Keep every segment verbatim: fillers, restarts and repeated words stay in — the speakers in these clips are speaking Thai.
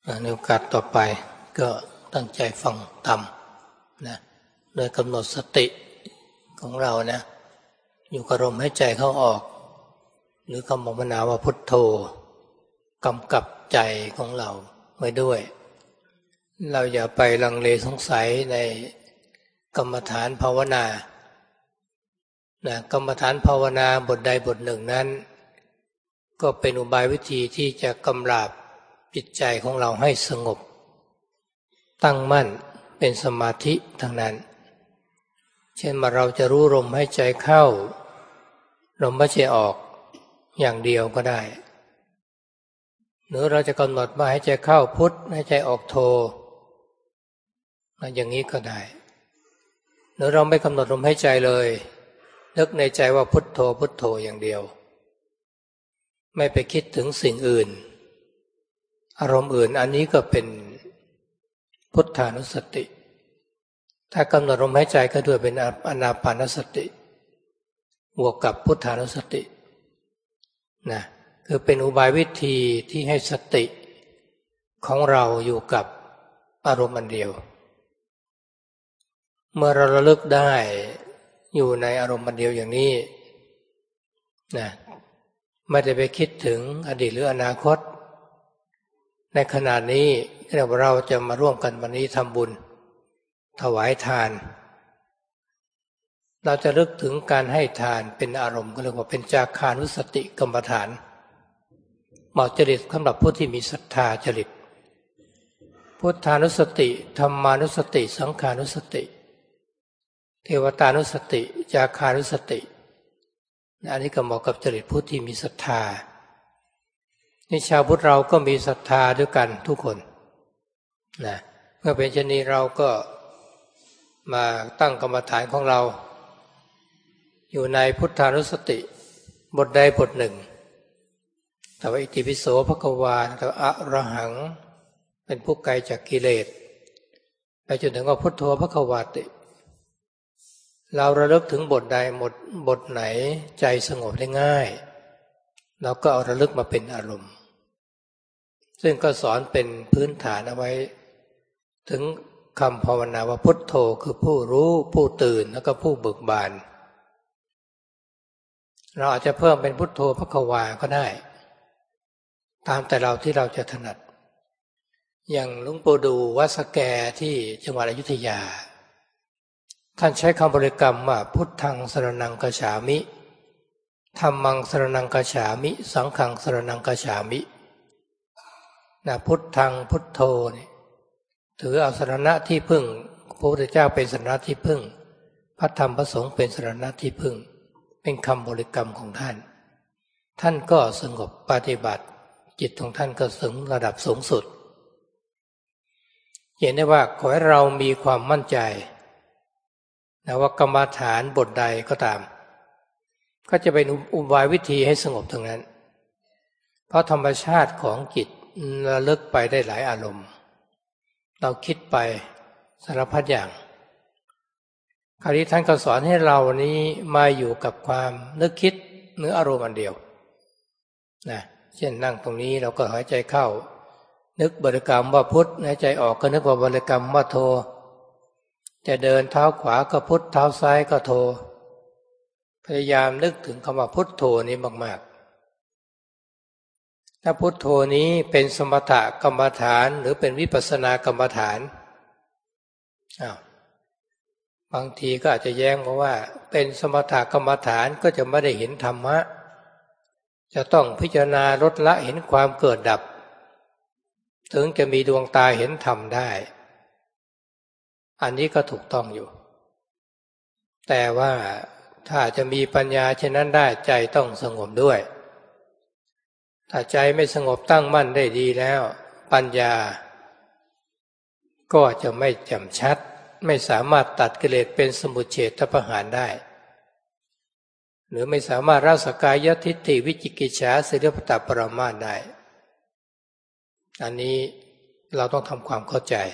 ในโอกาสต่อไปก็ตั้งใจฟังธรรมนะโดยกำหนดสติของเรานะอยู่กับลมหายใจเข้าออกหรือคำภาวนาว่าพุทโธกำกับใจของเราไว้ด้วยเราอย่าไปลังเลสงสัยในกรรมฐานภาวนานะกรรมฐานภาวนาบทใดบทหนึ่งนั้นก็เป็นอุบายวิธีที่จะกำราบจิตใจของเราให้สงบตั้งมั่นเป็นสมาธิทั้งนั้นเช่นว่าเราจะรู้ลมหายใจเข้าลมหายใจออกอย่างเดียวก็ได้หรือเราจะกำหนดว่าหายใจเข้าพุทหายใจออกโธอย่างนี้ก็ได้หรือเราไม่กำหนดลมหายใจเลยนึกในใจว่าพุทโธพุทโธอย่างเดียวไม่ไปคิดถึงสิ่งอื่นอารมณ์อื่นอันนี้ก็เป็นพุทธานุสติถ้ากำหนดลมหายใจก็ด้วยเป็นอานาปานสติบวกกับพุทธานุสตินะคือเป็นอุบายวิธีที่ให้สติของเราอยู่กับอารมณ์อันเดียวเมื่อเราระลึกได้อยู่ในอารมณ์อันเดียวอย่างนี้นะไม่ได้ไปคิดถึงอดีตหรืออนาคตในขณะนี้เราจะมาร่วมกันวันนี้ทำบุญถวายทานเราจะลึกถึงการให้ทานเป็นอารมณ์ก็เรียกว่าเป็นจาคานุสติกรรมฐานเหมาะจริตสำหรับผู้ที่มีศรัทธาจริตพุทธานุสติธรรมานุสติสังขานุสติเทวตานุสติจาคานุสติอันนี้ก็เหมาะกับจริตผู้ที่มีศรัทธานี่ชาวพุทธเราก็มีศรัทธาด้วยกันทุกคนนะเมื่อเป็นเช่นนี้เราก็มาตั้งกรรมฐานของเราอยู่ในพุทธานุสติบทใดบทหนึ่งแต่ว่าอิติปิโสภควาแต่ว่าอะระหังเป็นผู้ไกลจากกิเลสไปจนถึงว่าพุทโธภควาติเราระลึกถึงบทใดหมดบทไหนใจสงบได้ง่ายเราก็เอาระลึกมาเป็นอารมณ์ซึ่งก็สอนเป็นพื้นฐานเอาไว้ถึงคำภาวนาว่าพุทโธคือผู้รู้ผู้ตื่นแล้วก็ผู้เบิกบานเราอาจจะเพิ่มเป็นพุทโธภควาก็ได้ตามแต่เราที่เราจะถนัดอย่างหลวงปู่ดูวัดสแกที่จังหวัดอยุธยาท่านใช้คำบริกรรมว่าพุทธังสรณังคัจฉามิธัมมังสรณังคัจฉามิสังฆังสรณังคัจฉามินะพุทธังพุทโธนี่ถือเอาสรณะที่พึ่งพระพุทธเจ้าเป็นสรณะที่พึ่งพระธรรมพระสงฆ์เป็นสรณะที่พึ่งเป็นคำบริกรรมของท่านท่านก็สงบปฏิบัติจิตของท่านก็ถึงระดับสูงสุดเห็นได้ว่าขอให้เรามีความมั่นใจนะว่ากรรมฐานบทใดก็ตามก็จะเป็นอุบายวิธีให้สงบทั้งนั้นเพราะธรรมชาติของจิตระลึกไปได้หลายอารมณ์เราคิดไปสารพัดอย่างคราวนี้ท่านก็สอนให้เรานี้มาอยู่กับความนึกคิดเนื้ออารมณ์อันเดียวนะเช่นนั่งตรงนี้เราก็หายใจเข้านึกบริกรรมว่าพุทหายใจออกก็นึกว่าบริกรรมว่าโธจะเดินเท้าขวาก็พุทเท้าซ้ายก็โธพยายามนึกถึงคำว่าพุทโธนี้มากๆถ้าพุทโธนี้เป็นสมถกรรมฐานหรือเป็นวิปัสสนากรรมฐานอ้าวบางทีก็อาจจะแย้งเพราะว่าเป็นสมถกรรมฐานก็จะไม่ได้เห็นธรรมะจะต้องพิจารณาลดละเห็นความเกิดดับถึงจะมีดวงตาเห็นธรรมได้อันนี้ก็ถูกต้องอยู่แต่ว่าถ้าจะมีปัญญาเช่นนั้นได้ใจต้องสงบด้วยถ้าใจไม่สงบตั้งมั่นได้ดีแล้วปัญญาก็จะไม่แจ่มชัดไม่สามารถตัดกิเลสเป็นสมุจเฉทประหารได้หรือไม่สามารถละสักกายทิฏฐิวิจิกิจฉาสิริปตปรามาสได้อันนี้เราต้องทำความเข้าใจ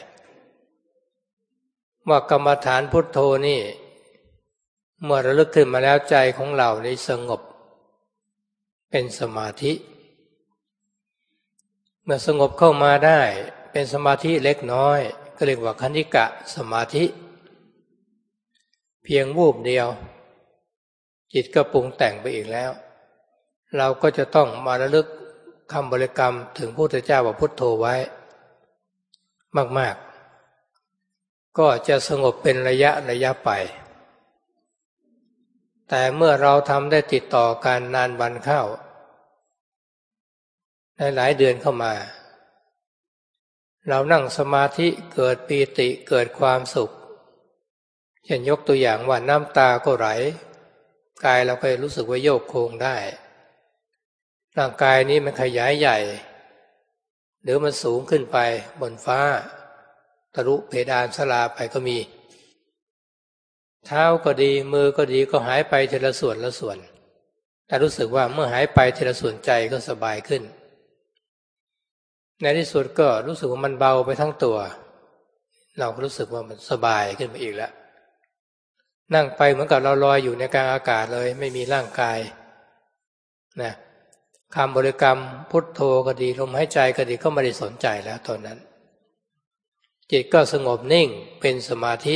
ว่ากรรมฐานพุทโธนี่เมื่อระลึกขึ้นมาแล้วใจของเราได้สงบเป็นสมาธิ เมื่อสงบเข้ามาได้เป็นสมาธิเล็กน้อยก็เรียกว่าคณิกะสมาธิเพียงวูบเดียวจิตก็ปรุงแต่งไปอีกแล้วเราก็จะต้องมาระลึกคำบริกรรมถึงพระพุทธเจ้าว่าพุทโธไว้มากๆก็จะสงบเป็นระยะระยะไปแต่เมื่อเราทำได้ติดต่อกันนานวันเข้าในหลายเดือนเข้ามาเรานั่งสมาธิเกิดปีติเกิดความสุขเช่นยกตัวอย่างว่าน้ำตาก็ไหลกายเราก็รู้สึกว่าโยกโคงได้ร่างกายนี้มันขยายใหญ่หรือมันสูงขึ้นไปบนฟ้าทะลุเพดานศาลาไปก็มีเท้าก็ดีมือก็ดีก็หายไปทีละส่วนละส่วนแต่รู้สึกว่าเมื่อหายไปทีละส่วนใจก็สบายขึ้นในที่สุดก็รู้สึกว่ามันเบาไปทั้งตัวเราก็รู้สึกว่ามันสบายขึ้นไปอีกแล้วนั่งไปเหมือนกับเราลอยอยู่ในกลางอากาศเลยไม่มีร่างกายนะคำบริกรรมพุทโธก็ดีลมหายใจก็ดีก็ไม่ได้สนใจแล้วตอนนั้นจิตก็สงบนิ่งเป็นสมาธิ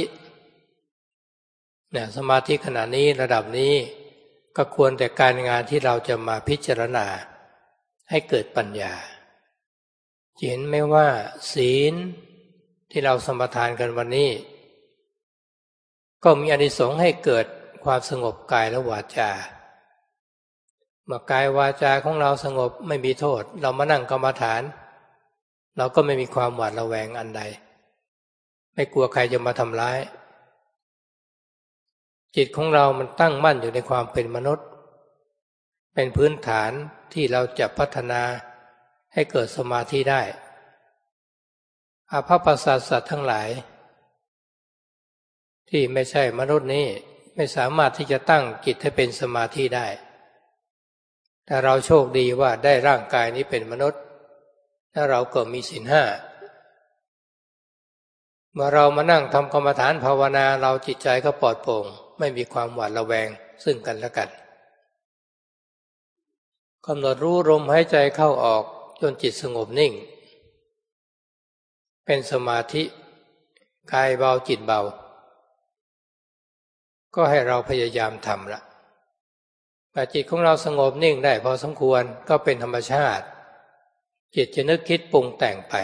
เนี่ยสมาธิขณะนี้ระดับนี้ก็ควรแต่การงานที่เราจะมาพิจารณาให้เกิดปัญญาเห็นไหมว่าศีลที่เราสมาทานกันวันนี้ก็มีอานิสงส์ให้เกิดความสงบกายและวาจาเมื่อกายวาจาของเราสงบไม่มีโทษเรามานั่งกรรมฐานเราก็ไม่มีความหวาดระแวงอันใดไม่กลัวใครจะมาทำร้ายจิตของเรามันตั้งมั่นอยู่ในความเป็นมนุษย์เป็นพื้นฐานที่เราจะพัฒนาให้เกิดสมาธิได้อาภัพประสาทสัตว์ทั้งหลายที่ไม่ใช่มนุษย์นี้ไม่สามารถที่จะตั้งจิตให้เป็นสมาธิได้แต่เราโชคดีว่าได้ร่างกายนี้เป็นมนุษย์และเราก็มีศีลห้าเมื่อเรามานั่งทำกรรมฐานภาวนาเราจิตใจก็ปลอดโปร่งไม่มีความหวาดระแวงซึ่งกันและกันกำหนดรู้ลมหายใจเข้าออกจนจิตสงบนิ่งเป็นสมาธิกายเบาจิตเบาก็ให้เราพยายามทำละแต่จิตของเราสงบนิ่งได้พอสมควรก็เป็นธรรมชาติจิตจะนึกคิดปรุงแต่งไป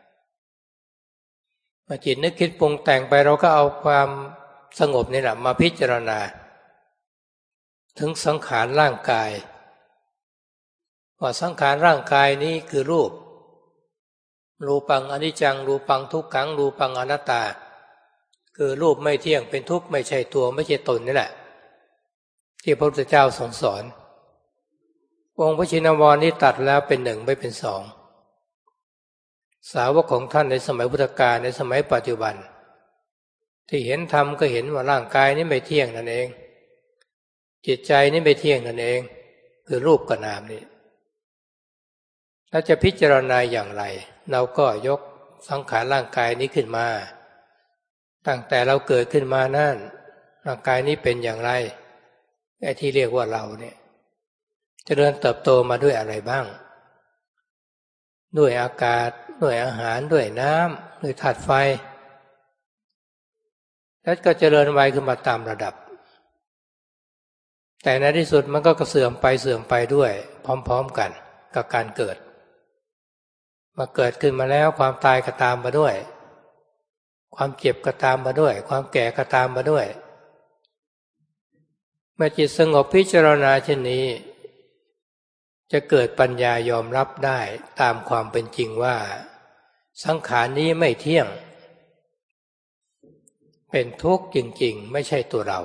เมื่อจิตนึกคิดปรุงแต่งไปเราก็เอาความสงบนี่แหละมาพิจารณาถึงสังขารร่างกายว่าสังขารร่างกายนี้คือรูปรูปังอนิจจังรูปังทุกขังรูปังอนัตตาคือรูปไม่เที่ยงเป็นทุกข์ไม่ใช่ตัวไม่ใช่ตนนี่แหละที่พระพุทธเจ้าทรงสอนองค์พระชินวรนี้ตัดแล้วเป็นหนึ่งไม่เป็นสองสาวกของท่านในสมัยพุทธกาลในสมัยปัจจุบันที่เห็นธรรมก็เห็นว่าร่างกายนี้ไม่เที่ยงนั่นเองจิตใจนี้ไม่เที่ยงนั่นเองคือรูปกับนามนี่แล้วจะพิจารณาอย่างไรเราก็ยกสังขารร่างกายนี้ขึ้นมาตั้งแต่เราเกิดขึ้นมานั่นร่างกายนี้เป็นอย่างไรไอ้ที่เรียกว่าเราเนี่ยเจริญเติบโตมาด้วยอะไรบ้างด้วยอากาศด้วยอาหารด้วยน้ำด้วยธาตุไฟแล้วก็เจริญวัยขึ้นมาตามระดับแต่ในที่สุดมันก็เสื่อมไปเสื่อมไปด้วยพร้อมๆกันกับการเกิดมาเกิดขึ้นมาแล้วความตายก็ตามมาด้วยความเจ็บก็ตามมาด้วยความแก่ก็ตามมาด้วยเมื่อจิตสงบพิจารณาเช่นนี้จะเกิดปัญญายอมรับได้ตามความเป็นจริงว่าสังขารนี้ไม่เที่ยงเป็นทุกข์จริงๆไม่ใช่ตัวเรา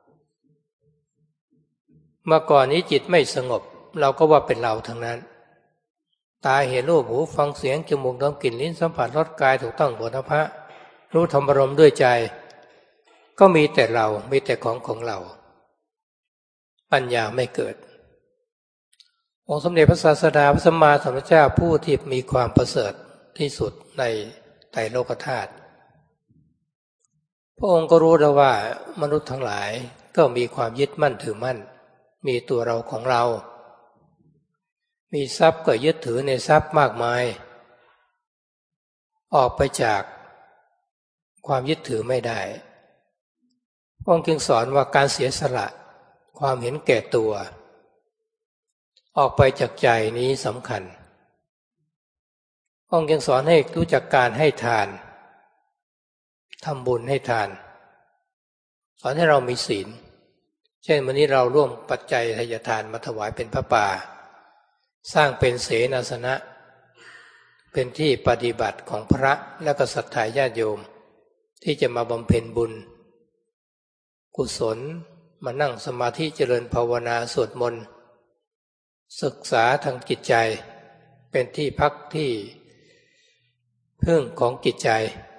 เมื่อก่อนนี้จิตไม่สงบเราก็ว่าเป็นเราทั้งนั้นตาเห็นรูปหูฟังเสียงจมูกดมกลิ่นลิ้นสัมผัสรสกายถูกต้องโผฏฐัพพะรู้ธรรมอารมณ์ด้วยใจก็มีแต่เรามีแต่ของของเราปัญญาไม่เกิดองค์สมเด็จพระศาสดาพระสัมมาสัมพุทธเจ้าผู้ที่มีความประเสริฐที่สุดในไตรโลกธาตุพระองค์ก็รู้แล้วว่ามนุษย์ทั้งหลายก็มีความยึดมั่นถือมั่นมีตัวเราของเรามีทรัพย์ก็ยึดถือในทรัพย์มากมายออกไปจากความยึดถือไม่ได้พระองค์จึงสอนว่าการเสียสละความเห็นแก่ตัวออกไปจากใจนี้สำคัญพระองค์ยังสอนให้รู้จักการให้ทานทำบุญให้ทานสอนให้เรามีศีลเช่นวันนี้เราร่วมปัจจัยทายทานมาถวายเป็นพระป่าสร้างเป็นเสนาสนะเป็นที่ปฏิบัติของพระและก็ศรัทธาญาติโยมที่จะมาบำเพ็ญบุญกุศลมานั่งสมาธิเจริญภาวนาสวดมนต์ศึกษาทางจิตใจเป็นที่พักที่พึ่งของจิตใจ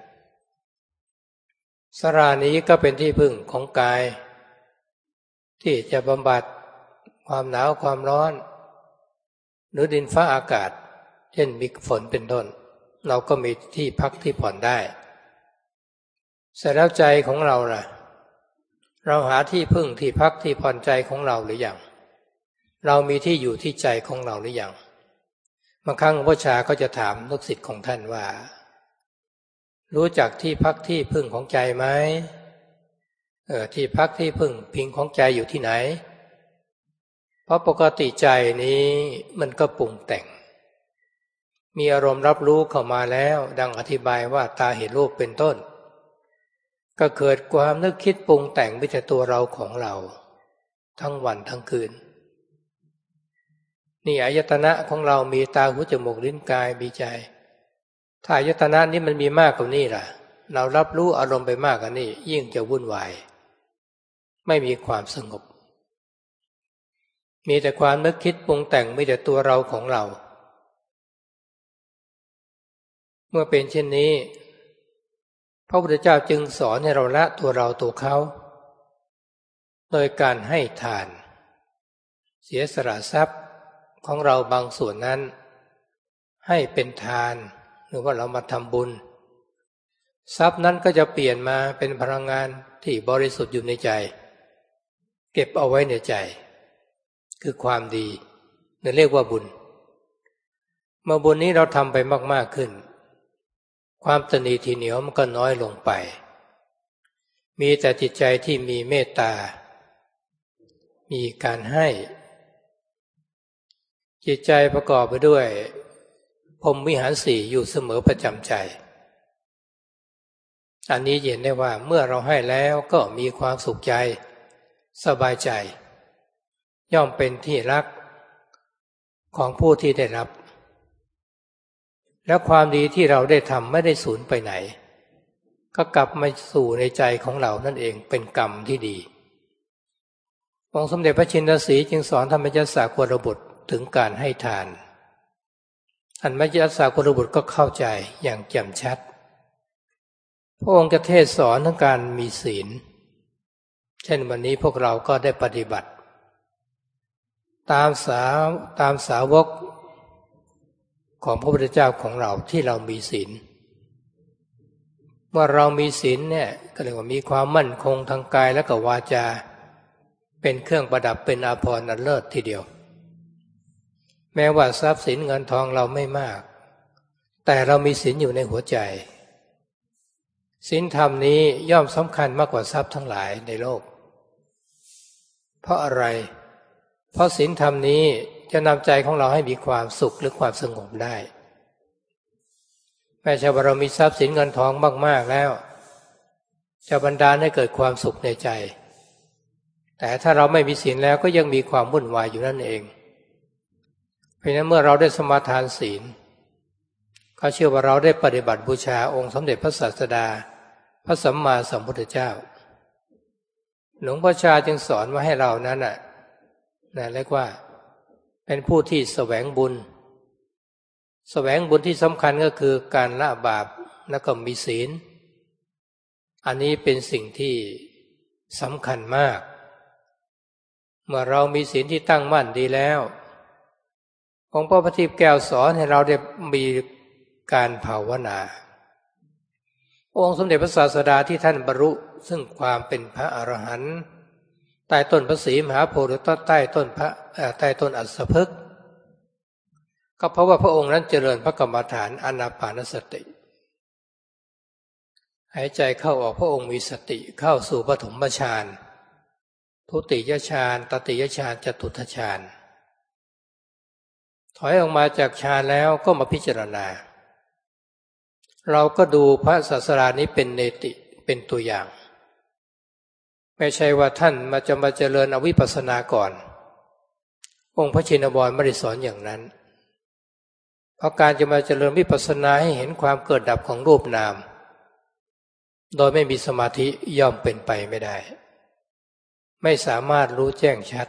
ศาลานี้ก็เป็นที่พึ่งของกายที่จะบำบัดความหนาวความร้อนหรือดินฟ้าอากาศเช่นมีฝนเป็นต้นเราก็มีที่พักที่ผ่อนได้เสร็จแล้วใจของเราล่ะเราหาที่พึ่งที่พักที่ผ่อนใจของเราหรือยังเรามีที่อยู่ที่ใจของเราหรือยังบางครั้งหลวงพ่อชาก็จะถามลูกศิษย์ของท่านว่ารู้จักที่พักที่พึ่งของใจไหมเออที่พักที่พึ่งพิงของใจอยู่ที่ไหนเพราะปกติใจนี้มันก็ปรุงแต่งมีอารมณ์รับรู้เข้ามาแล้วดังอธิบายว่าตาเห็นรูปเป็นต้นก็เกิดความนึกคิดปรุงแต่งไปแต่ตัวเราของเราทั้งวันทั้งคืนนี่อายตนะของเรามีตาหูจมูกลิ้นกายมีใจถ้าอายตนะนี้มันมีมากกว่านี้ล่ะเรารับรู้อารมณ์ไปมากกว่านี้ยิ่งจะวุ่นวายไม่มีความสงบมีแต่ความนึกคิดปรุงแต่งมีแต่ตัวเราของเราเมื่อเป็นเช่นนี้พระพุทธเจ้าจึงสอนให้เราละตัวเราตัวเขาโดยการให้ทานเสียสละทรัพย์ของเราบางส่วนนั้นให้เป็นทานหรือว่าเรามาทำบุญทรัพย์นั้นก็จะเปลี่ยนมาเป็นพลังงานที่บริสุทธิ์อยู่ในใจเก็บเอาไว้ในใจคือความดีนั่นเรียกว่าบุญเมื่อบุญนี้เราทำไปมากๆขึ้นความตนีทีเหนียวมันก็น้อยลงไปมีแต่จิตใจที่มีเมตตามีการให้จิตใจประกอบไปด้วยพรหมวิหารสี่อยู่เสมอประจำใจอันนี้เห็นได้ว่าเมื่อเราให้แล้วก็มีความสุขใจสบายใจย่อมเป็นที่รักของผู้ที่ได้รับและความดีที่เราได้ทำไม่ได้สูญไปไหนก็กลับมาสู่ในใจของเรานั่นเองเป็นกรรมที่ดีองค์สมเด็จพระชินสีห์จึงสอนธรรมจักรสากลบุตรถึงการให้ทานอันมัจจสากลบุตรก็เข้าใจอย่างแจ่มชัดพระองค์จะเทศสอนทั้งการมีศีลเช่นวันนี้พวกเราก็ได้ปฏิบัติตามสาตามสาวกของพระพุทธเจ้าของเราที่เรามีศีลเมื่อเรามีศีลเนี่ยก็เรียกว่ามีความมั่นคงทางกายและก็วาจาเป็นเครื่องประดับเป็นอาภรณ์อันเลิศทีเดียวแม้ว่าทรัพย์สินเงินทองเราไม่มากแต่เรามีศีลอยู่ในหัวใจศีลธรรมนี้ย่อมสำคัญมากกว่าทรัพย์ทั้งหลายในโลกเพราะอะไรเพราะศีลธรรมนี้จะนำใจของเราให้มีความสุขหรือความสงบได้แม้ใช่ว่าเรามีทรัพย์สินเงินทองมากๆแล้วจะบันดาลให้เกิดความสุขในใจแต่ถ้าเราไม่มีศีลแล้วก็ยังมีความวุ่นวายอยู่นั่นเองเพราะฉะนั้นเมื่อเราได้สมาทานศีลเขาเชื่อว่าเราได้ปฏิบัติบูชาองค์สมเด็จพระศาสดาพระสัมมาสัมพุทธเจ้าหลวงพ่อชาจึงสอนว่าให้เรานั้นน่ะนะเรียกว่าเป็นผู้ที่แสวงบุญแสวงบุญที่สำคัญก็คือการละบาปแล้วก็มีศีลอันนี้เป็นสิ่งที่สำคัญมากเมื่อเรามีศีลที่ตั้งมั่นดีแล้วองค์พระประทีปแก้วสอนให้เราได้มีการภาวนาองค์สมเด็จพระศาสดาที่ท่านบรรลุซึ่งความเป็นพระอรหันต์ใต้ต้นพระศรีมหาโพธิ์ใต้ต้นพระใต้ต้นอัสสภึกษ์ก็เพราะว่าพระองค์นั้นเจริญพระกรรมฐานอานาปานสติหายใจเข้าออกพระองค์มีสติเข้าสู่ปฐมฌานทุติยฌานตติยฌานจตุตฌานถอยออกมาจากฌานแล้วก็มาพิจารณาเราก็ดูพระศาสดานี้เป็นเนติเป็นตัวอย่างไม่ใช่ว่าท่านมาจะมาเจริญอวิปัสสนาก่อนองค์พระชินวรไม่ได้สอนอย่างนั้นเพราะการจะมาเจริญวิปัสสนาให้เห็นความเกิดดับของรูปนามโดยไม่มีสมาธิย่อมเป็นไปไม่ได้ไม่สามารถรู้แจ้งชัด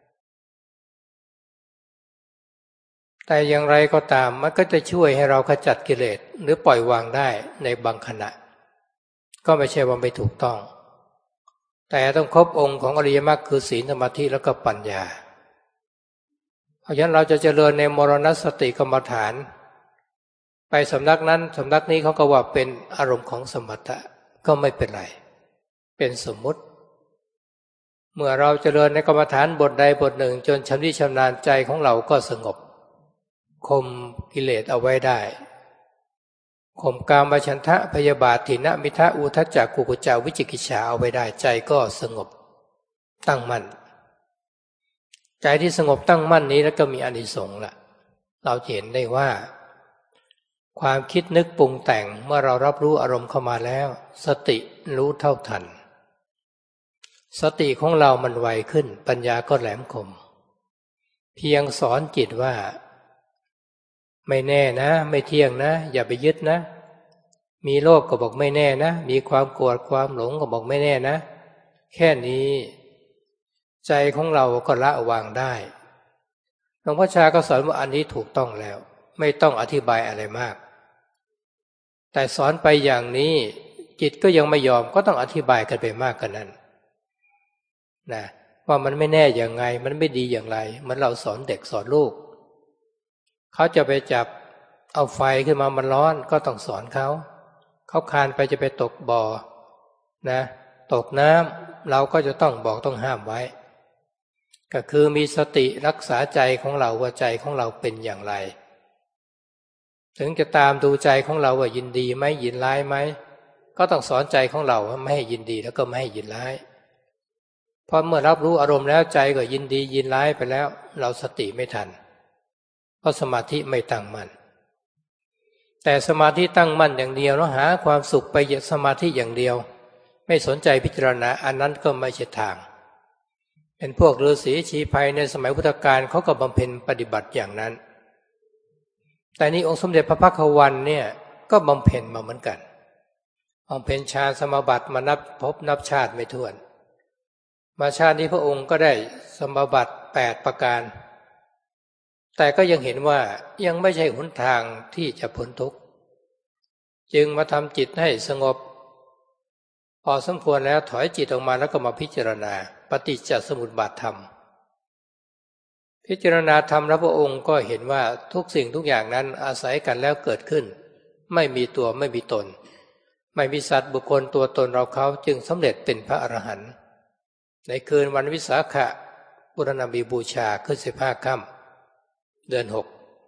แต่อย่างไรก็ตามมันก็จะช่วยให้เราขจัดกิเลสหรือปล่อยวางได้ในบางขณะก็ไม่ใช่ว่าไม่ถูกต้องแต่ต้องครบองค์ของอริยมรรคคือศีลสมาธิแล้วก็ปัญญาเพราะฉะนั้นเราจะเจริญในมรณสติกรรมฐานไปสำนักนั้นสำนักนี้เขาก็ว่าเป็นอารมณ์ของสมถะก็ไม่เป็นไรเป็นสมมุติเมื่อเราเจริญในกรรมฐานบทใดบทหนึ่งจนชำนิชำนาญใจของเราก็สงบข่มกิเลสเอาไว้ได้ข่มกามฉันทะพยาบาทถินมิทะอุทธัจจะกุกุจจะวิจิกิจฉาเอาไว้ได้ใจก็สงบตั้งมั่นใจที่สงบตั้งมั่นนี้แล้วก็มีอานิสงส์ละเราเห็นได้ว่าความคิดนึกปรุงแต่งเมื่อเรารับรู้อารมณ์เข้ามาแล้วสติรู้เท่าทันสติของเรามันไวขึ้นปัญญาก็แหลมคมเพียงสอนจิตว่าไม่แน่นะไม่เที่ยงนะอย่าไปยึดนะมีโลภก็บอกไม่แน่นะมีความโกรธความหลงก็บอกไม่แน่นะแค่นี้ใจของเราก็ละวางได้หลวงพ่อชาก็สอนว่าอันนี้ถูกต้องแล้วไม่ต้องอธิบายอะไรมากแต่สอนไปอย่างนี้จิตก็ยังไม่ยอมก็ต้องอธิบายกันไปมากกว่านั้นนะว่ามันไม่แน่อย่างไงมันไม่ดีอย่างไรเหมือนเราสอนเด็กสอนลูกเขาจะไปจับเอาไฟขึ้นมามันร้อนก็ต้องสอนเขาเขาคานไปจะไปตกบ่อนะตกน้ำเราก็จะต้องบอกต้องห้ามไว้ก็คือมีสติรักษาใจของเราว่าใจของเราเป็นอย่างไรถึงจะตามดูใจของเราว่ายินดีไหมยินร้ายไหมก็ต้องสอนใจของเราว่าไม่ให้ยินดีแล้วก็ไม่ให้ยินร้ายพอเมื่อรับรู้อารมณ์แล้วใจก็ยินดียินร้ายไปแล้วเราสติไม่ทันเพราะสมาธิไม่ตั้งมั่นแต่สมาธิตั้งมั่นอย่างเดียวแล้วหาความสุขไปจากสมาธิอย่างเดียวไม่สนใจพิจารณาอันนั้นก็ไม่ใช่ทางเป็นพวกฤาษีชีไพรในสมัยพุทธกาลเขาก็บำเพ็ญปฏิบัติอย่างนั้นแต่นี้องค์สมเด็จพระพักวันเนี่ยก็บำเพ็ญมาเหมือนกันบำเพ็ญฌานสมาบัติมานับพบนับชาติไม่ถ้วนมาชาตินี้พระองค์ก็ได้สมาบัติแปดประการแต่ก็ยังเห็นว่ายังไม่ใช่หนทางที่จะพ้นทุกข์จึงมาทำจิตให้สงบพอสมควรแล้วถอยจิตออกมาแล้วก็มาพิจารณาปฏิจจสมุปบาทธรรมพิจารณาธรรมแล้วพระองค์ก็เห็นว่าทุกสิ่งทุกอย่างนั้นอาศัยกันแล้วเกิดขึ้นไม่มีตัวไม่มีตนไม่มีสัตว์บุคคลตัวตนเราเขาจึงสำเร็จเป็นพระอรหันต์ในคืนวันวิสาขบูรณาบูชาขึ้นสิบห้าค่ำเดือนหก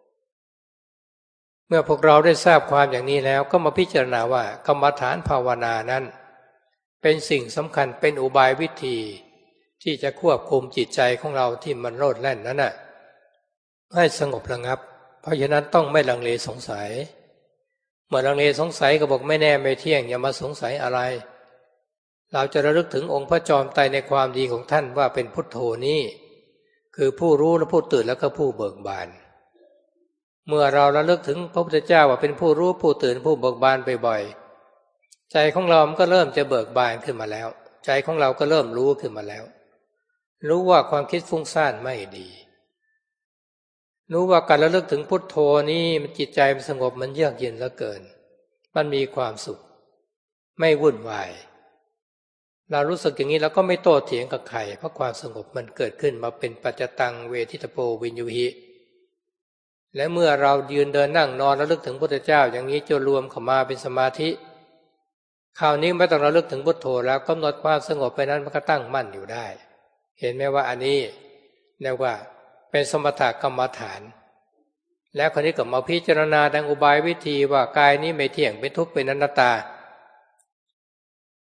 เมื่อพวกเราได้ทราบความอย่างนี้แล้วก็มาพิจารณาว่ากรรมฐานภาวนานั้นเป็นสิ่งสำคัญเป็นอุบายวิธีที่จะควบคุมจิตใจของเราที่มันโลดแล่นนั้นน่ะให้สงบระงับเพราะฉะนั้นต้องไม่ลังเลสงสัยเมื่อลังเลสงสัยก็บอกไม่แน่ไม่เที่ยงอย่ามาสงสัยอะไรเราจะระลึกถึงองค์พระจอมไตรในความดีของท่านว่าเป็นพุทโธนี้คือผู้รู้และผู้ตื่นแล้วก็ผู้เบิกบานเมื่อเราระลึกถึงพระพุทธเจ้าว่าเป็นผู้รู้ผู้ตื่นผู้เบิกบานบ่อยๆใจของเรามันก็เริ่มจะเบิกบานขึ้นมาแล้วใจของเราก็เริ่มรู้ขึ้นมาแล้วรู้ว่าความคิดฟุ้งซ่านไม่ดีรู้ว่าการระลึกถึงพุทโธนี้มันจิตใจมันสงบมันเยือกเย็นเหลือเกินมันมีความสุขไม่วุ่นวายเรารู้สึกอย่างนี้แล้วก็ไม่โต้เถียงกับใครเพราะความสงบมันเกิดขึ้นมาเป็นปัจจตังเวทิตโปวิญญูหิและเมื่อเรายืนเดินนั่งนอนระลึกถึงพุทธเจ้าอย่างนี้จะรวมเข้ามาเป็นสมาธิคราวนี้ไม่ต้องระลึกถึงพุทโธแล้วกำหนดความสงบไปนั้นมันก็ตั้งมั่นอยู่ได้เห็นไหมว่าอันนี้เรียกว่าเป็นสมถกรรมฐานแล้วคราวนี้ก็มาพิจารณาดังอุบายวิธีว่ากายนี้ไม่เที่ยงเป็นทุกข์เป็นอนัตตา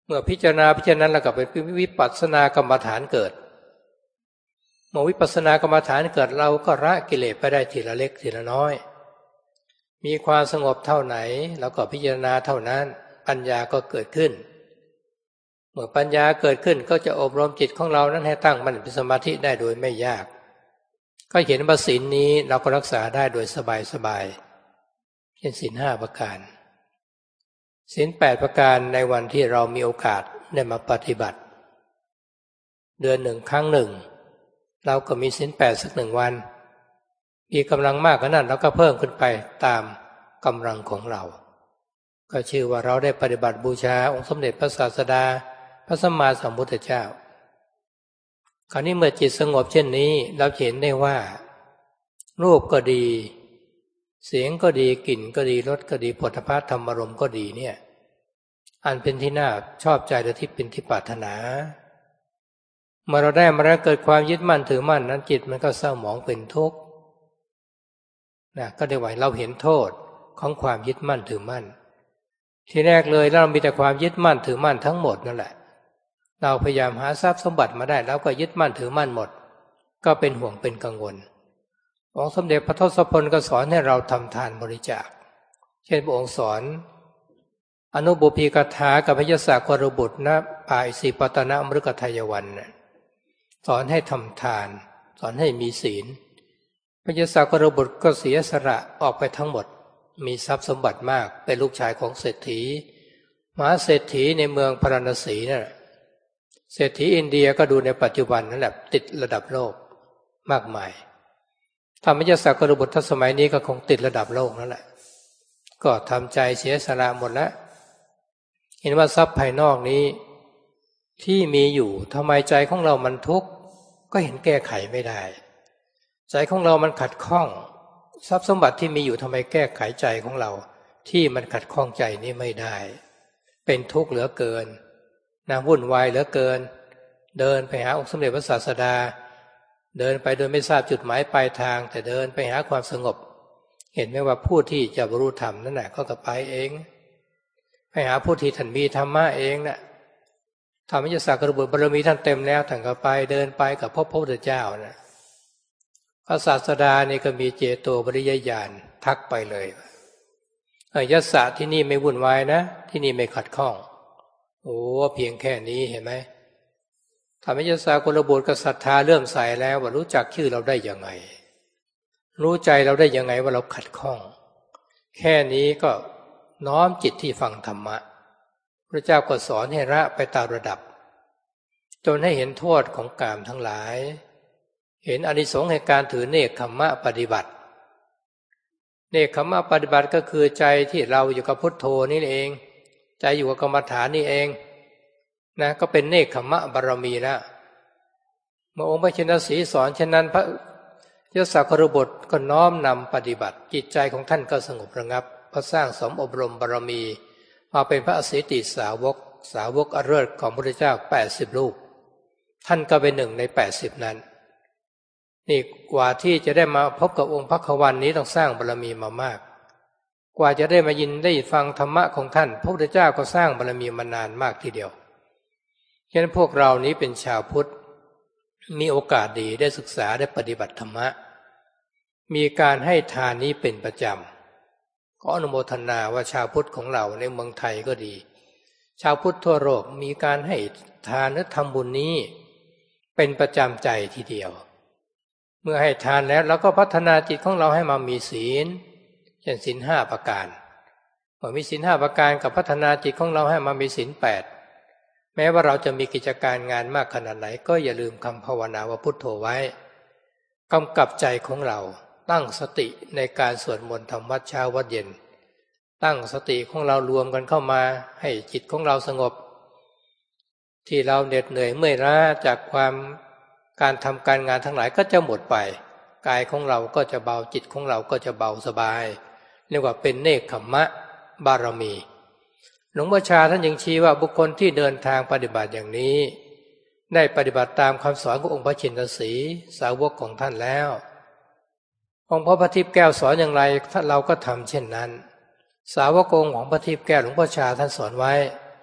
มื่อพิจารณาพิจารณาแล้วก็เป็นวิปัสสนากรรมฐานเกิดเมื่อวิปัสสนากรรมฐานเกิดเราก็ละกิเลสไปได้ทีละเล็กทีละน้อยมีความสงบเท่าไหนเราก็พิจารณาเท่านั้นปัญญาก็เกิดขึ้นเมื่อปัญญาเกิดขึ้นก็จะอบรมจิตของเรานั้นให้ตั้งมั่นเป็นสมาธิได้โดยไม่ยากก็เห็นว่าศีลนี้เราก็รักษาได้โดยสบายๆเช่นศีลห้าประการศีลแปดประการในวันที่เรามีโอกาสได้มาปฏิบัติเดือนหนึ่งครั้งหนึ่งเราก็มีศีลแปดสักหนึ่งวันมีกำลังมากขนาดเราก็เพิ่มขึ้นไปตามกำลังของเราก็ชื่อว่าเราได้ปฏิบัติบูชาองค์สมเด็จพระศาสดาพระสัมมาสัมพุทธเจ้าคราวนี้เมื่อจิตสงบเช่นนี้เราเห็นได้ว่ารูปก็ดีเสียงก็ดีกลิ่นก็ดีรสก็ดีโผฏฐัพพะธรรมารมณ์ก็ดีเนี่ยอันเป็นที่น่าชอบใจและที่เป็นที่ปรารถนาเมื่อเราได้มาแล้วเกิดความยึดมั่นถือมั่นนั้นจิตมันก็เศร้าหมองเป็นทุกข์นะก็ได้ว่าเราเห็นโทษของความยึดมั่นถือมั่นทีแรกเลยเรามีแต่ความยึดมั่นถือมั่นทั้งหมดนั่นแหละเราพยายามหาทรัพย์สมบัติมาได้แล้วก็ยึดมั่นถือมั่นหมดก็เป็นห่วงเป็นกังวลองค์สมเด็จพระทศพลก็สอนให้เราทำทานบริจาคเช่นพระองค์สอนอนุบุพีกถากับพยศกรบุตรณป่าอิสิปตนมฤคทายวันสอนให้ทำทานสอนให้มีศีลพยศกรบุตรก็เสียสละออกไปทั้งหมดมีทรัพย์สมบัติมากเป็นลูกชายของเศรษฐีมหาเศรษฐีในเมืองพาราณสีนั่นแหละเศรษฐีอินเดียก็ดูในปัจจุบันนั่นแหละติดระดับโลกมากมายธรรมยศกรบุตรทัสมัยนี้ก็คงติดระดับโลกนั่นแหละก็ทำใจเสียสละหมดแล้วเห็นว่าทรัพย์ภายนอกนี้ที่มีอยู่ทำไมใจของเรามันทุกข์ก็เห็นแก้ไขไม่ได้ใจของเรามันขัดข้องทรัพย์สมบัติที่มีอยู่ทำไมแก้ไขใจของเราที่มันขัดข้องใจนี้ไม่ได้เป็นทุกข์เหลือเกินนะวุ่นวายเหลือเกินเดินไปหาองค์สมเด็จพระศาสดาเดินไปโดยไม่ทราบจุดหมายปลายทางแต่เดินไปหาความสงบเห็นไหมว่าผู้ที่จะบรรลุธรรมนั่นแหละก็จะไปเองไปหาผู้ที่ท่านมีธรรมะเองน่ะธรรมยศกรบุตรบารมีท่านเต็มแล้วท่านก็ไปเดินไปกับพระพุทธเจ้านะพระศาสดานี่ก็มีเจโตปริยญาณทักไปเลยยศะที่นี่ไม่วุ่นวายนะที่นี่ไม่ขัดข้องโอ้เพียงแค่นี้เห็นไหมธรรมยศกรบุตรก็ศรัทธาเลื่อมใสแล้วว่ารู้จักชื่อเราได้ยังไงรู้ใจเราได้ยังไงว่าเราขัดข้องแค่นี้ก็น้อมจิตที่ฟังธรรมะพระเจ้าก็สอนให้ละไปตามระดับจนให้เห็นโทษของกามทั้งหลายเห็นอานิสงส์แห่งการถือเนกขัมมะปฏิบัติเนกขัมมะปฏิบัติก็คือใจที่เราอยู่กับพุทโธนี่เองใจอยู่กับกรรมฐานนี่เองนะก็เป็นเนกขัมมะบารมีแล้วเมื่อองค์พระชินสีสอนเช่นนั้นพระยศกรบุตรก็น้อมนำปฏิบัติจิตใจของท่านก็สงบระงับพอสร้างสมอบรมบารมีมาเป็นพระอสิติสาวกสาวกอเลิศของพระพุทธเจ้าแปดสิบรูปท่านก็เป็นหนึ่งในแปดสิบนั้นนี่กว่าที่จะได้มาพบกับองค์พระขวันนี้ต้องสร้างบารมีมามากกว่าจะได้มายินได้ฟังธรรมะของท่านพระพุทธเจ้าก็สร้างบารมีมานานมากทีเดียวฉะนั้นพวกเรานี้เป็นชาวพุทธมีโอกาสดีได้ศึกษาได้ปฏิบัติธรรมะมีการให้ทานนี้เป็นประจำขออนุโมทนาว่าชาวพุทธของเราในเมืองไทยก็ดีชาวพุทธทั่วโลกมีการให้ทานและทำบุญนี้เป็นประจำใจทีเดียวเมื่อให้ทานแล้วเราก็พัฒนาจิตของเราให้มามีศีลเช่นศีลห้าประการเมื่อมีศีลห้าประการกับพัฒนาจิตของเราให้มามีศีลแปดแม้ว่าเราจะมีกิจการงานมากขนาดไหนก็อย่าลืมคำภาวนาว่าพุทโธไว้กำกับใจของเราตั้งสติในการสวดมนต์ทำวัดเช้าวัดเย็นตั้งสติของเรารวมกันเข้ามาให้จิตของเราสงบที่เราเหน็ดเหนื่อยเมื่อยล้าจากความการทำการงานทั้งหลายก็จะหมดไปกายของเราก็จะเบาจิตของเราก็จะเบาสบายเรียกว่าเป็นเนกขัมมะบารมีหลวงพ่อชาท่านยังชี้ว่าบุคคลที่เดินทางปฏิบัติอย่างนี้ได้ปฏิบัติตามคำสอนขององค์พระชินสีสาวกของท่านแล้วองค์พระปฏิบแก้วสอนอย่างไรเราก็ทำเช่นนั้นสาวกองค์ของพระทิพย์แก้วหลวงพ่อชาท่านสอนไว้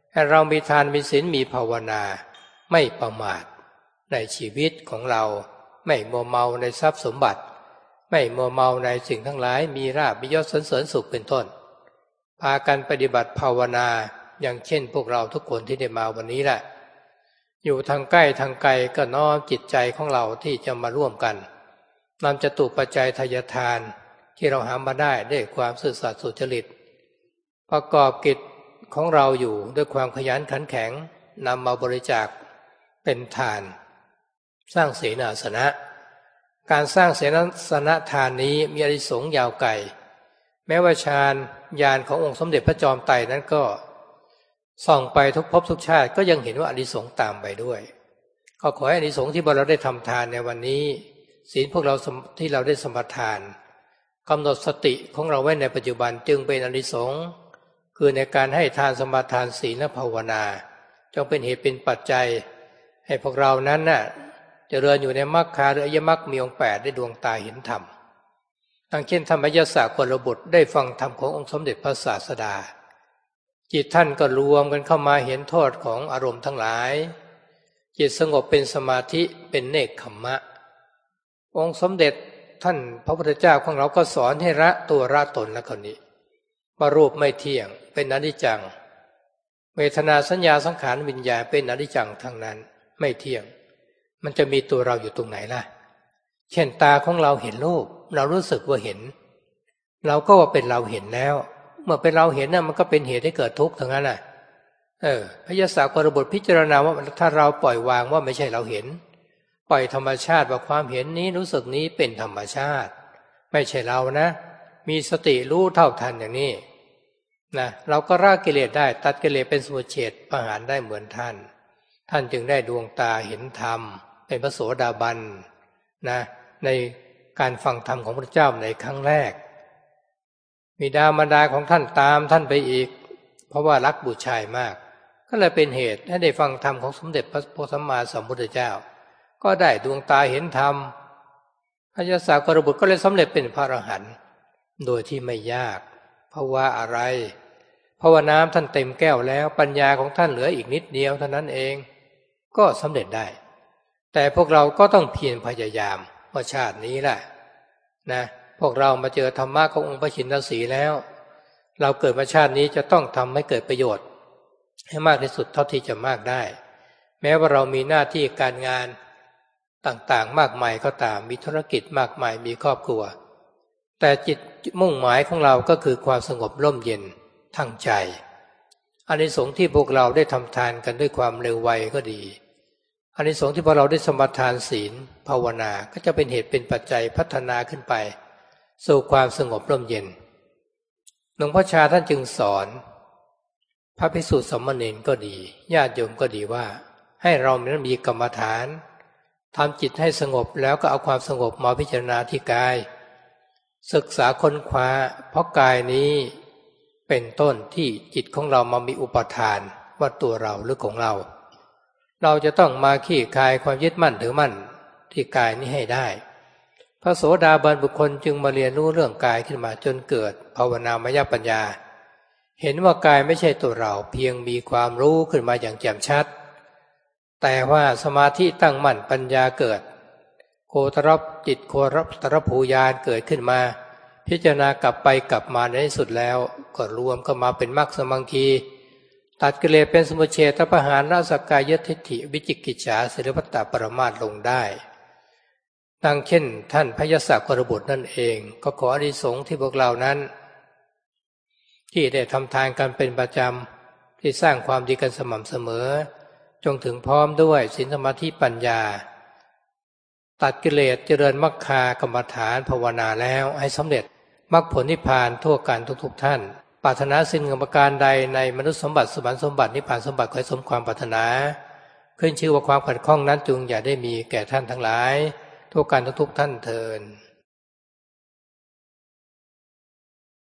ให้เรามีทานมีศีลมีภาวนาไม่ประมาทในชีวิตของเราไม่มัวเมาในทรัพย์สมบัติไม่มัวเมาในสิ่งทั้งหลายมีราภมียศสรรเสริญสุขเป็นต้นพากันปฏิบัติภาวนาอย่างเช่นพวกเราทุกคนที่ได้มาวันนี้แหละอยู่ทางใกล้ทางไกลก็น้อมจิตใจของเราที่จะมาร่วมกันนำจตุปัจจัยทายทานที่เราหามาได้ด้วยความซื่อสัตย์สุจริตประกอบกิจของเราอยู่ด้วยความขยันขันแข็งนำมาบริจาคเป็นทานสร้างเสนาสนะการสร้างเสนาสนะทานนี้มีอานิสงส์ยาวไกลแม้ว่าฌานญาณขององค์สมเด็จพระจอมไตรนั้นก็ส่องไปทุกภพทุกชาติก็ยังเห็นว่าอานิสงส์ตามไปด้วยก็ขอให้อานิสงส์ที่เราได้ทำทานในวันนี้ศีลพวกเราที่เราได้สมทานกำหนดสติของเราไว้ในปัจจุบันจึงเป็นอานิสงส์คือในการให้ทานสมาทานศีลและภาวนาจงเป็นเหตุเป็นปัจจัยให้พวกเรานั้นน่ะเจริญอยู่ในมรรคหรืออริยมรรคมีองค์แปดได้ดวงตาเห็นธรรมดังเช่นธรรมยศกลบุตรได้ฟังธรรมขององค์สมเด็จพระศาสดาจิตท่านก็รวมกันเข้ามาเห็นโทษของอารมณ์ทั้งหลายจิตสงบเป็นสมาธิเป็นเนกขัมมะองค์สมเด็จท่านพระพุทธเจ้าของเราก็สอนให้ละตัวละตนและคนนี้ว่ารูปไม่เที่ยงเป็นอนิจจังเวทนาสัญญาสังขารวิญญาณเป็นอนิจจังทั้งนั้นไม่เที่ยงมันจะมีตัวเราอยู่ตรงไหนล่ะเช่นตาของเราเห็นรูปเรารู้สึกว่าเห็นเราก็ว่าเป็นเราเห็นแล้วเมื่อเป็นเราเห็นน่ะมันก็เป็นเหตุให้เกิดทุกข์ทั้งนั้นน่ะเออพระยศกลบุตรพิจารณาว่าถ้าเราปล่อยวางว่าไม่ใช่เราเห็นปล่อยธรรมชาติว่าความเห็นนี้รู้สึกนี้เป็นธรรมชาติไม่ใช่เรานะมีสติรู้เท่าทันอย่างนี้นะเราก็ละกิเลสได้ตัดกิเลสเป็นสมุจเฉทประหารได้เหมือนท่านท่านจึงได้ดวงตาเห็นธรรมเป็นพระโสดาบันนะในการฟังธรรมของพระเจ้าในครั้งแรกบิดามารดาของท่านตามท่านไปอีกเพราะว่ารักบุตรชายมากก็เลยเป็นเหตุให้ได้ฟังธรรมของสมเด็จพระสัมมาสัมพุทธเจ้าก็ได้ดวงตาเห็นธรรมพระยศกลบุตรก็เลยสำเร็จเป็นพระอรหันต์โดยที่ไม่ยากเพราะว่าอะไรเพราะว่าน้ำท่านเต็มแก้วแล้วปัญญาของท่านเหลืออีกนิดเดียวเท่านั้นเองก็สำเร็จได้แต่พวกเราก็ต้องเพียรพยายามว่าชาตินี้แหละนะพวกเรามาเจอธรรมะขององค์พระชินสีแล้วเราเกิดมาชาตินี้จะต้องทำให้เกิดประโยชน์ให้มากที่สุดเท่าที่จะมากได้แม้ว่าเรามีหน้าที่การงานต่างๆมากมายก็ตามมีธุรกิจมากมายมีครอบครัวแต่จิตมุ่งหมายของเราก็คือความสงบร่มเย็นทั้งใจอานิสงส์ที่พวกเราได้ทำทานกันด้วยความเร็วไวก็ดีอานิสงส์ที่พวกเราได้สมาทานศีลภาวนาก็จะเป็นเหตุเป็นปัจจัยพัฒนาขึ้นไปสู่ความสงบร่มเย็นหลวงพ่อชาท่านจึงสอนพระภิกษุสามเณรก็ดีญาติโยมก็ดีว่าให้เรานั้นมีกรรมฐานทำจิตให้สงบแล้วก็เอาความสงบมาพิจารณาที่กายศึกษาค้นคว้าเพราะกายนี้เป็นต้นที่จิตของเรามามีอุปทานว่าตัวเราหรือของเราเราจะต้องมาขี้คายความยึดมั่นถือมั่นที่กายนี้ให้ได้พระโสดาบันบุคคลจึงมาเรียนรู้เรื่องกายขึ้นมาจนเกิดภาวนามยปัญญาเห็นว่ากายไม่ใช่ตัวเราเพียงมีความรู้ขึ้นมาอย่างแจ่มชัดแต่ว่าสมาธิตั้งมั่นปัญญาเกิดโคตรจิตโคตรภูญาณเกิดขึ้นมาพิจารณากลับไปกลับมาในที่สุดแล้วก็รวมก็มาเป็นมรรคสมังคีตัดกิเลสเป็นสมุจเฉทประหารละสักกายทิฏฐิวิจิกิจฉาศิลปตปรมาสลงได้ดังเช่นท่านพระยศกลบุตรนั่นเองก็ขออานิสงส์ที่พวกเรานั้นที่ได้ทำทานกันเป็นประจำที่สร้างความดีกันสม่ำเสมอจงถึงพร้อมด้วยศีลสมาธิปัญญาตัดกิเลสเจริญมรรคากรรมฐานภาวนาแล้วให้สำเร็จมรรคผลนิพพานทั่วกันทุกๆท่านปรารถนาสิ่งประการใดในมนุษย์สมบัติสวรรค์สมบัตินิพพานสมบัติขอให้สมความปรารถนาขึ้นชื่อว่าความขัดข้องนั้นจงอย่าได้มีแก่ท่านทั้งหลายทั่วกันทุกๆท่านเทอญ